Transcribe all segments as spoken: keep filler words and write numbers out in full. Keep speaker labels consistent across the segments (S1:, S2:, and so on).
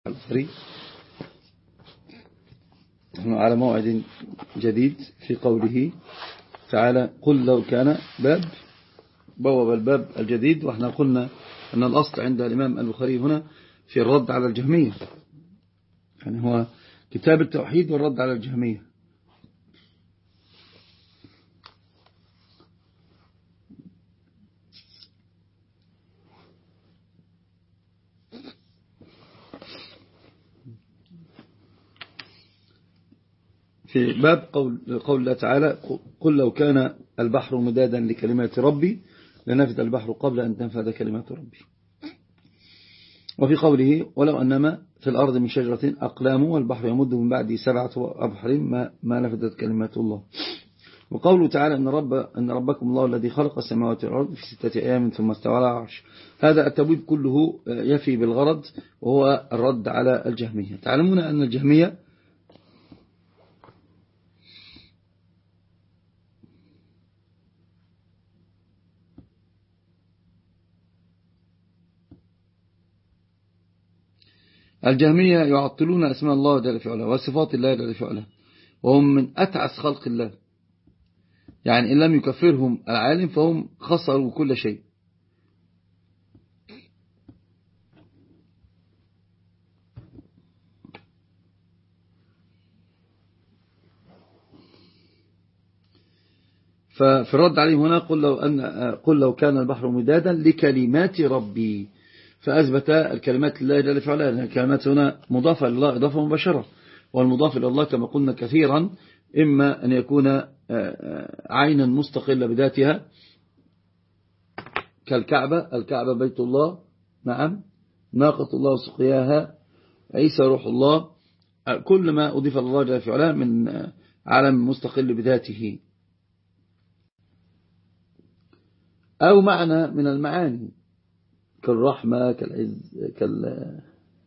S1: البخاري. نحن على موعد جديد في قوله تعالى قل لو كان باب بواب الباب الجديد. وإحنا قلنا أن الأصل عند الإمام البخاري هنا في الرد على الجهمية، يعني هو كتاب التوحيد والرد على الجهمية. في باب قول, قول الله تعالى قل لو كان البحر مدادا لكلمات ربي لنفد البحر قبل أن تنفذ كلمات ربي. وفي قوله ولو أنما في الأرض من شجرة أقلام والبحر يمد من بعد سبعة أبحر ما, ما نفدت كلمات الله. وقوله تعالى إن, رب إن ربكم الله الذي خلق السماوات والأرض في ستة أيام ثم استوى على العرش. هذا التبويب كله يفي بالغرض وهو الرد على الجهمية. تعلمون أن الجهمية الجهمية يعطلون أسماء الله جل في علاه وصفات الله جل في علاه، وهم من أتعس خلق الله. يعني إن لم يكفرهم العالم فهم خسروا كل شيء. ففي الرد عليهم هنا قل لو, أن قل لو كان البحر مدادا لكلمات ربي، فأثبت الكلمات لله جل في علاه. الكلمات هنا مضافة لله إضافة مباشرة، والمضاف إلى الله كما قلنا كثيرا إما أن يكون عينا مستقلة بذاتها كالكعبة، الكعبة بيت الله، نعم، ناقة الله سقياها، عيسى روح الله، كل ما أضيف الله جل في علاه من عالم مستقل بذاته، أو معنى من المعاني كالرحمة كالعز كال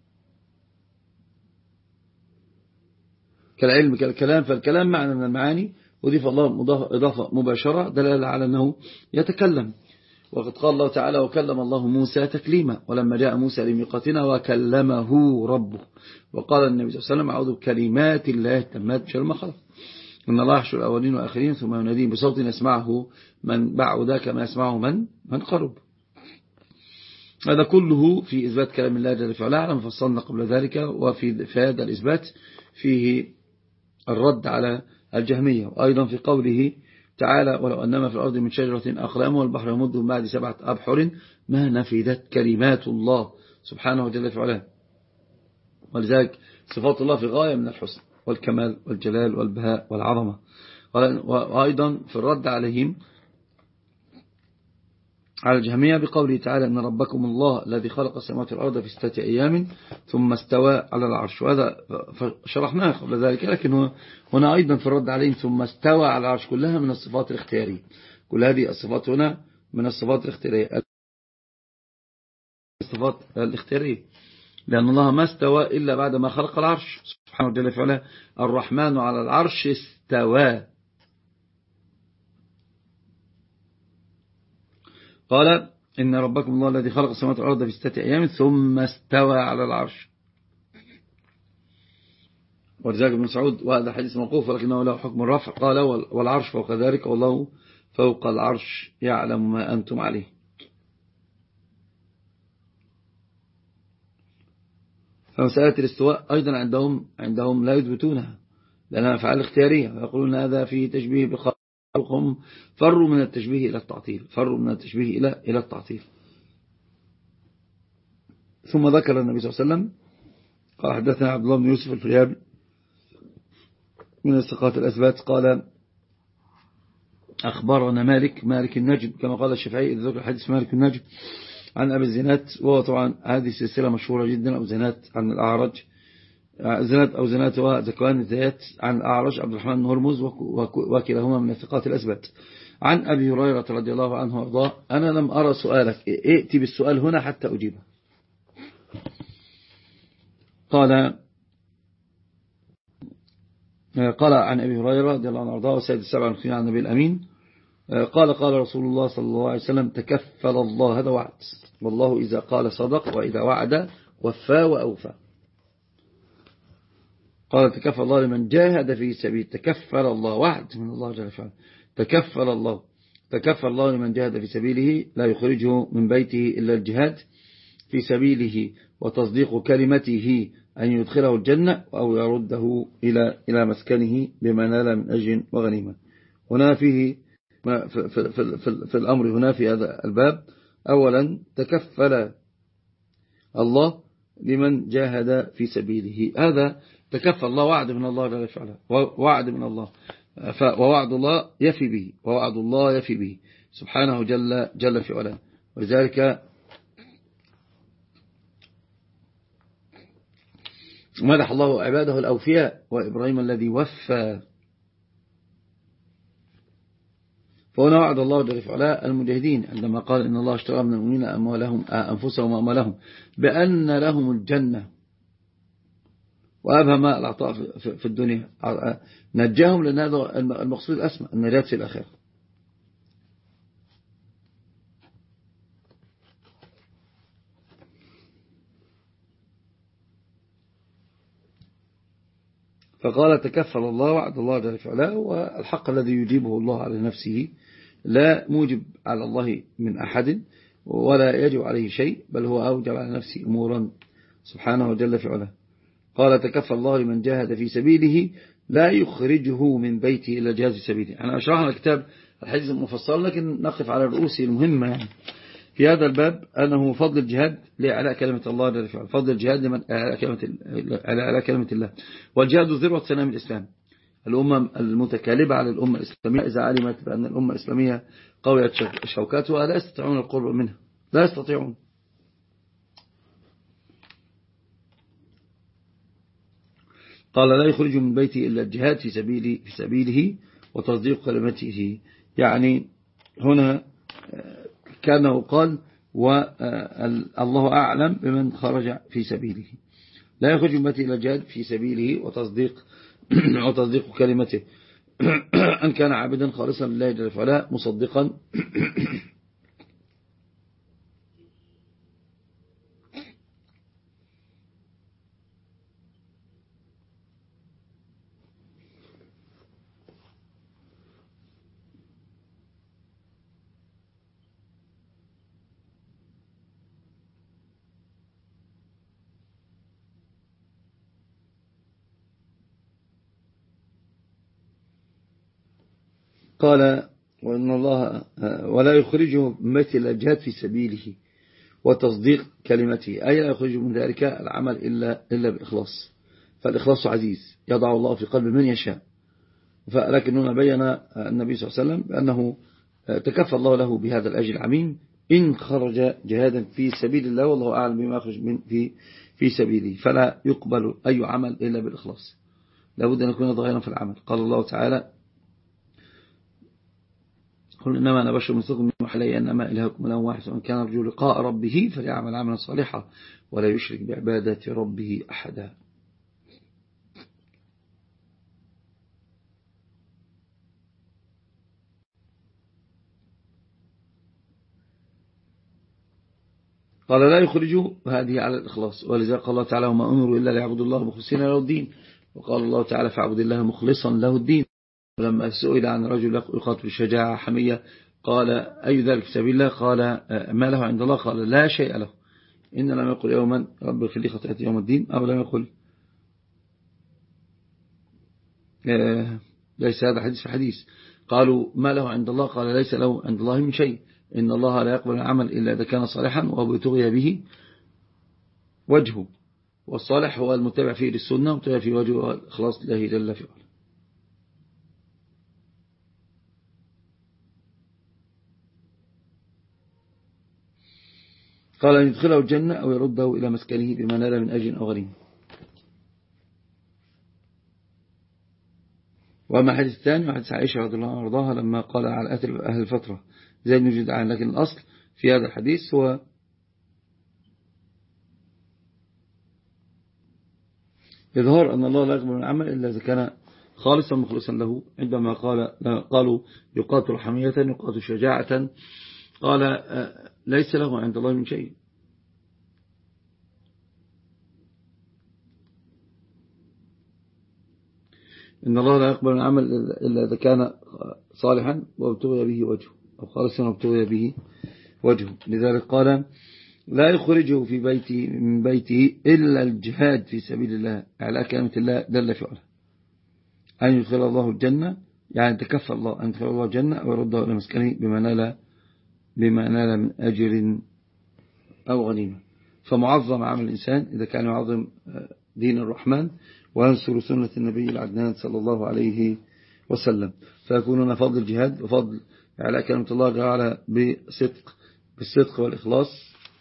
S1: كالعلم كالكلام. فالكلام معنى من المعاني أضيف الله إضافة مباشرة دلالة على أنه يتكلم. وقد قال الله تعالى وكلم الله موسى تكليما ولما جاء موسى لميقاتنا وكلمه ربه. وقال النبي صلى الله عليه وسلم أعوذ بكلمات الله التامات من شر ما خلق. إن الله يحشر الأولين والآخرين ثم يناديهم بصوت يسمعه من بعد كما يسمعه من من قرب. هذا كله في إثبات كلام الله جل وعلا على ما فصلنا قبل ذلك. وفي هذا الإثبات فيه الرد على الجهمية. وأيضا في قوله تعالى ولو أنما في الأرض من شجرة أقلام والبحر يمد من بعد سبعة أبحر ما نفذت كلمات الله سبحانه جل وعلا. ولذلك صفات الله في غاية من الحسن والكمال والجلال والبهاء والعظمة. وأيضا في الرد عليهم على الجهمية بقوله تعالى إن ربكم الله الذي خلق السماوات والأرض في ستة أيام ثم استوى على العرش. وهذا شرحناه قبل ذلك، لكن هنا أيضا في الرد عليهم ثم استوى على العرش كلها من الصفات الاختيارية. كل هذه الصفات هنا من الصفات الاختيارية الصفات الاختيارية لأن الله ما استوى إلا بعد ما خلق العرش سبحانه وتعالى. فعلا الرحمن على العرش استوى. قال إن ربكم الله الذي خلق السماوات والأرض في ستة أيام ثم استوى على العرش. ولذلك ابن مسعود وهذا حديث موقوف ولكنه له حكم الرفع قال والعرش فوق ذلك والله فوق العرش يعلم ما أنتم عليه. فمسألة الاستواء أيضا عندهم عندهم لا يثبتونها لأنها أفعال اختيارية، ويقولون هذا فيه تشبيه بخلقهم. فروا من التشبيه إلى التعطيل فروا من التشبيه إلى إلى التعطيل. ثم ذكر النبي صلى الله عليه وسلم قال حدثنا عبد الله بن يوسف الفريابي من الثقات الأثبات قال أخبرنا مالك مالك النجم كما قال الشافعي إذا ذكر حديث مالك النجم عن أبي الزنات، وهو طبعا هذه سلسلة مشهورة جدا. أو زنات عن الأعرج زنات أو زنات وذكوان الزيات عن الأعرج عبد الرحمن بن هرمز وكلاهما من الثقات الأثبات. عن أبي هريرة رضي الله عنه وارضاه أنا لم أرى سؤالك ائتي بالسؤال هنا حتى أجيبه. قال قال عن أبي هريرة رضي الله عنه وارضاه وسيد السبع المخفين عن النبي الأمين قال قال رسول الله صلى الله عليه وسلم تكفل الله هذا وعد والله إذا قال صدق وإذا وعد وفى وأوفى. قال تكفل الله لمن جاهد في سبيل، تكفل الله وعد من الله جل وعلا، تكفل الله تكفل الله لمن جاهد في سبيله لا يخرجه من بيته إلا الجهاد في سبيله وتصديق كلمته أن يدخله الجنة أو يرده إلى إلى مسكنه بما نال من أجر وغنيمة. هنا فيه في, في, في, في, في الأمر هنا في هذا الباب أولا تكفل الله لمن جاهد في سبيله، هذا تكفل الله وعد من الله جل وعلا، وعد من الله، ووعد الله يفي به، ووعد الله يفي به سبحانه جل جل في علاه. ولذلك مدح الله عباده الأوفياء وإبراهيم الذي وفى. فهنا وعد الله جل في علاه المجاهدين عندما قال إن الله اشترى من المؤمنين أموالهم أنفسهم وأموالهم بأن لهم الجنة وأبهم العطاء في الدنيا، نجاهم، لأن هذا المقصود الأسمى النجاة في الآخرة. فقال تكفل الله وعد الله جل في علاه، والحق الذي يجيبه الله على نفسه لا موجب على الله من أحد ولا يجب عليه شيء، بل هو أوجب على نفسه أمورا سبحانه جل في علاه. قال تكفل الله لمن جاهد في سبيله لا يخرجه من بيته إلا جهاد في سبيله. أنا أشرحنا الكتاب الحديث المفصل، لكن نقف على الرؤوس المهمة يعني في هذا الباب، أنه فضل الجهاد لإعلاء كلمة الله جل في علاه، فضل الجهاد لمن إعلاء كلمة الله، والجهاد ذروة سنام الإسلام. الأمم المتكالبة على الأمة الإسلامية إذا علمت بأن الأمة الإسلامية قوية شوكاتها لا يستطيعون القرب منها، لا يستطيعون. قال لا يخرج من بيته إلا الجهاد في سبيله, في سبيله وتصديق كلمته. يعني هنا كانه قال والله أعلم بمن خرج في سبيله، لا يخرج من بيته إلا الجهاد في سبيله وتصديق وتصديق كلمته أن كان عابدا خالصا لله جل وعلا مصدقا قال وإن الله ولا يخرجه من بيته إلا الجهاد في سبيله وتصديق كلمته، أي لا يخرج من ذلك العمل إلا, إلا بالإخلاص، فالإخلاص عزيز يضع الله في قلب من يشاء. فلكن هنا بين النبي صلى الله عليه وسلم بأنه تكفى الله له بهذا الأجر العميم إن خرج جهادا في سبيل الله، والله أعلم بما يخرج من في في سبيله، فلا يقبل أي عمل إلا بالإخلاص، لابد أن يكون ظاهرا في العمل. قال الله تعالى قل إنما أنا بشر مثلكم يوحى إلي أنما إلهكم إله واحد ومن كان يرجو لقاء ربه فليعمل عملا صالحا ولا يشرك بعبادة ربه أحدا. قال لا يخرجوا هذه على الإخلاص، ولذلك قال الله تعالى وما أمروا إلا ليعبدوا الله مخلصين له الدين، وقال الله تعالى فاعبد الله مخلصا له الدين. ولما سئل عن رجل يقاتل شجاعة حمية قال أي ذلك في سبيل الله؟ قال ما له عند الله؟ قال لا شيء له. إن لم يقل يوما رب اغفر لي خطيئتي يوم الدين، أو لم يقل ليس هذا حديث في حديث. قالوا ما له عند الله؟ قال ليس له عند الله من شيء، إن الله لا يقبل العمل إلا إذا كان صالحا وابتغي به وجهه، والصالح هو المتبع فيه للسنة ومتبع فيه وجهه الإخلاص لله جل في علاه. قال أن يدخله الجنة أو يرده إلى مسكنه بما نال من أجر أو غريم. وأما حديث الثاني وحديث عائشة رضي الله عنها وارضاها لما قال على أهل الفترة زي بن جدعان، لكن الأصل في هذا الحديث هو إظهار أن الله لا يقبل العمل إلا إذا كان خالصا مخلصا له. عندما قال قالوا يقاتل حمية يقاتل شجاعة، قال ليس له عند الله من شيء. إن الله لا يقبل العمل إلا إذا كان صالحا وابتغي به وجهه أو خالصا وابتغي به وجهه. لذلك قال لا يخرجه في بيته من بيته إلا الجهاد في سبيل الله على كلمة الله دل فعله. أن يدخل الله الجنة يعني تكفى الله أن يدخل الله الجنة أو يرده إلى مسكنه بما نال بما نال من أجر أو غنيمة. فمعظم عمل الإنسان إذا كان يعظم دين الرحمن وينصر سنة النبي العدنان صلى الله عليه وسلم، فيكونون فضل الجهاد وفضل على كلمة الله تعالى بصدق بالصدق والإخلاص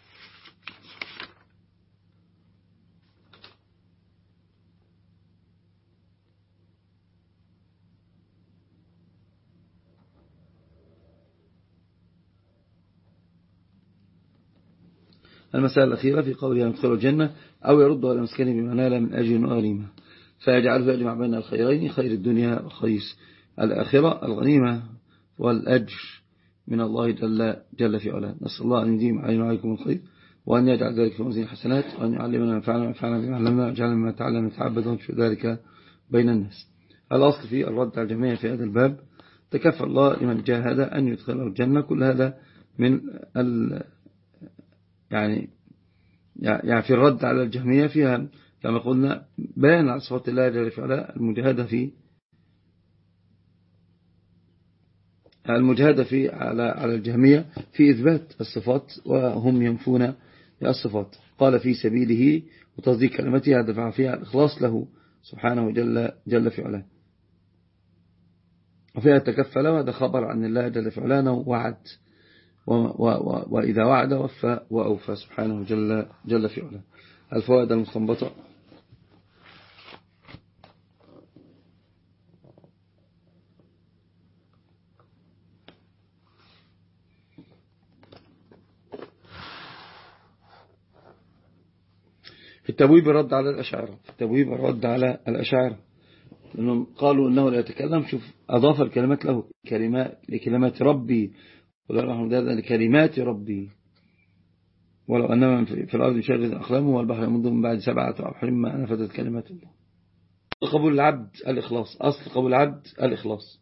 S1: المسألة الأخيرة في قوله يدخل الجنة أو يرد على مسكنه بما نال من أجر وغنيمة، فيجعله يجمع بين الخيرين خير الدنيا وخير الآخرة الغنيمة والأجر من الله جل, جل في علاه. نسأل الله أن يديم علينا وعليكم الخير وأن يجعل ذلك في موازين الحسنات وأن يعلمنا منفعنا وينفعنا بما علمنا ويجعلنا مما تعلم نتعبد ونشر ذلك بين الناس. الأصل في الرد على الجميع في هذا الباب تكفى الله لمن جاهد أن يدخله الجنة. كل هذا من ال يعني يعني في الرد على الجهمية فيها كما قلنا بيان على صفات الله جل في علاه، المجاهدة في المجاهدة في على على الجهمية في إثبات الصفات وهم ينفون الصفات. قال في سبيله وتصديق كلمته هذا دفع فيها الإخلاص له سبحانه جل جل في علاه، وفيها تكفل وهذا خبر عن الله جل في علاه وعد وإذا وعد وفى وأوفى سبحانه جل جل في علاه. الفوائد المستنبطة: في التبويب الرد على الأشاعرة، في التبويب الرد على الأشاعرة لأنهم قالوا أنه لا يتكلم. شوف أضاف الكلمات له كلمات لكلمات ربي لكلمات ربي ولو أنما في الأرض شجرة أقلام والبحر يمد من بعد سبعة أبحر ما نفذت كلمات الله. قبول العبد الإخلاص، أصل قبول العبد الإخلاص.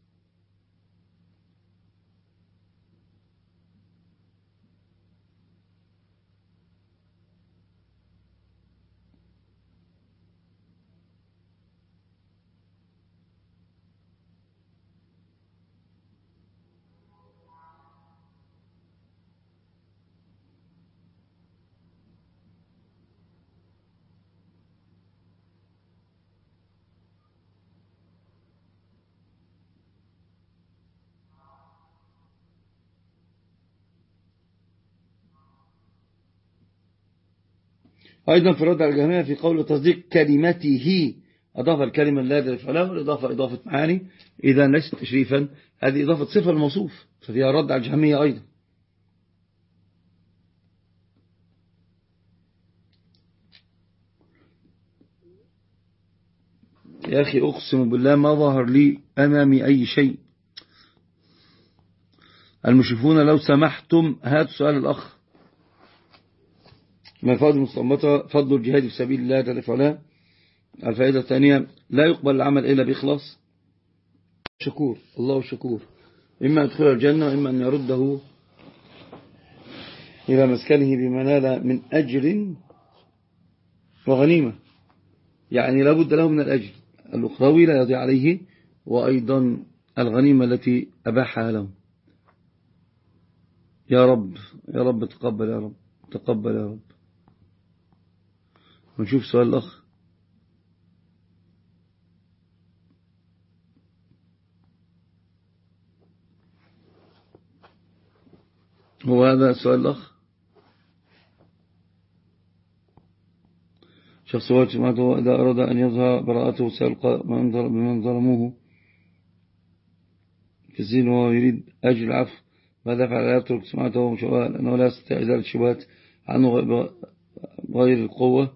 S1: أيضا في الرد على الجهمية في قول تصديق كلمته أضاف الكلمة لا جل في علاه، والإضافة إضافة معاني إذا ليست تشريفا، هذه إضافة صفة الموصوف ففيها رد على الجهمية أيضا. يا أخي أقسم بالله ما ظهر لي أمامي أي شيء. المشرفون لو سمحتم هاتوا سؤال الأخ. من الفوائد المستنبطة: فضل الجهاد في سبيل الله جل في علاه. الفائدة الثانية: لا يقبل العمل إلا بإخلاص. شكور الله شكور، إما يدخل الجنة وإما أن يرده إلى مسكنه بما نال من أجر وغنيمة، يعني لابد له من الأجر الأخروي لا يضيع عليه، وأيضا الغنيمة التي أباحها له. يا رب يا رب تقبل، يا رب تقبل يا رب. ونشوف سؤال الأخ. هو هذا سؤال الأخ. شخص واجب إذا أراد أن يظهر براءته سيلقى بمن ظلموه في الزين وهو يريد أجل العفو، ماذا فعل؟ لا يترك سمعته مشوها لأنه لا يستطيع إزالة الشبهات عنه غير القوة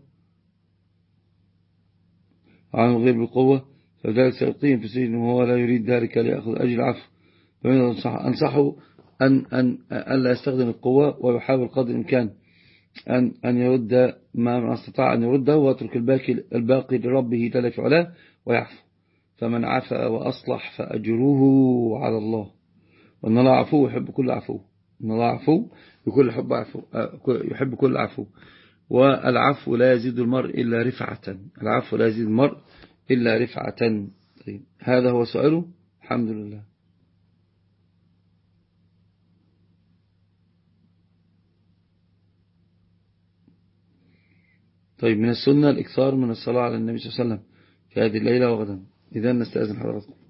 S1: عنه غير بالقوة، فذلك سيقيم في السجن وهو لا يريد ذلك ليأخذ أجل العفو. أنصحه أن, أن, أن لا يستخدم القوة ويحاول قدر الإمكان أن, أن يرد ما استطاع أن يرده ويترك الباقي, الباقي لربه جل في علاه ويعفو. فمن عفا وأصلح فأجره على الله، وأن الله عفو يحب كل عفو، أن الله عفو يحب كل عفو، يحب كل عفو. والعفو لا يزيد المرء إلا رفعة، العفو لا يزيد المرء إلا رفعة. طيب هذا هو سؤاله. الحمد لله. طيب من السنة الإكثار من الصلاة على النبي صلى الله عليه وسلم في هذه الليلة وغدا. إذا نستأذن حضراتكم.